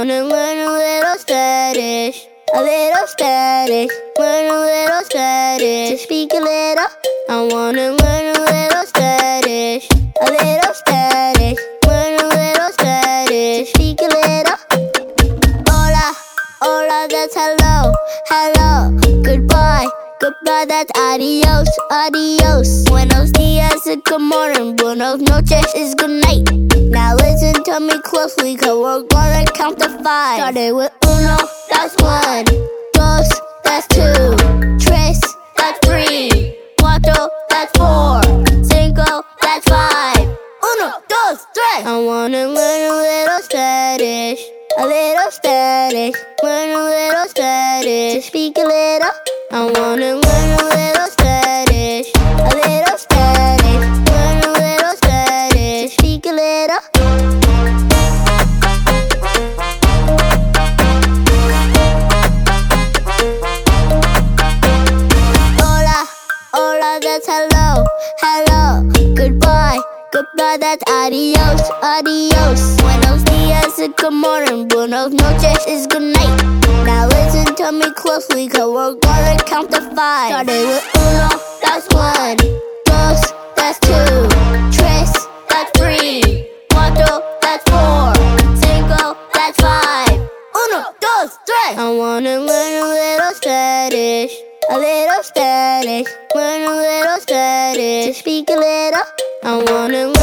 wanna learn a little Spanish, a little Spanish. Learn a little Spanish, to speak a little. I wanna learn a little Spanish, a little Spanish. Learn a little Spanish, to speak a little. Hola, hola, that's hello, hello. Goodbye, goodbye, that's adios, adios. Buenos dias is good morning, buenos noches is good night. Now listen to me closely, cause we're gonna count to 5. Starting with uno, that's 1. Dos, that's 2. Tres, that's 3. Cuatro, that's 4. Cinco, that's 5. Uno, dos, tres. I wanna learn a little Spanish, a little Spanish. Learn a little Spanish, to speak a little. I wanna learn a little Spanish, a little Spanish. Learn a little Spanish, to speak a little. Hola, hola, that's hello, hello. Goodbye, goodbye, that's adios, adios. Buenos dias is good morning, buenos noches is good night. Now listen to me closely, cause we're gonna count to 5. Starting with uno, that's 1. Dos, that's 2. Tres, that's 3. Cuatro, that's 4. Cinco, that's 5. Uno, dos, tres. I wanna learn a little Spanish, a little Spanish. Learn a little Spanish, to speak a little. I wanna learn